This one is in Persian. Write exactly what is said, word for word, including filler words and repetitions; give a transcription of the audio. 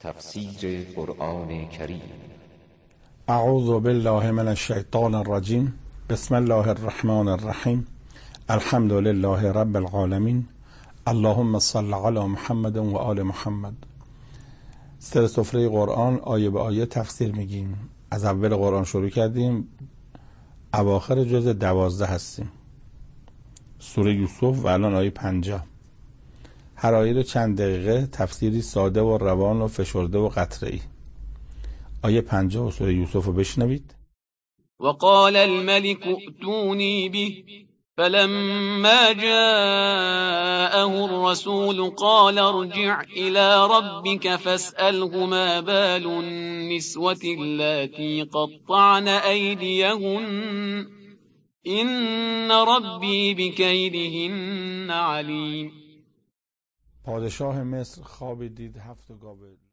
تفسیر قرآن کریم. اعوذ بالله من الشیطان الرجیم. بسم الله الرحمن الرحیم. الحمد لله رب العالمین. اللهم صل علی محمد و آل محمد. سر سفره قرآن آیه به آیه تفسیر میگیم. از اول قرآن شروع کردیم، اواخر جزء دوازده هستیم. سوره یوسف و الان آیه پنجاه. هر آیه رو چند دقیقه تفسیری ساده و روان و فشرده و قطره‌ای. آیه پنجاه و سوره یوسف رو بشنوید. وقال الملك ائتوني به فلما جاءه الرسول قال ارجع إلى ربك فاسأله ما بال النسوة اللاتي قطعن أيديهن إن ربي بكيدهن عليم. پادشاه مصر خوابی دید، هفت گاو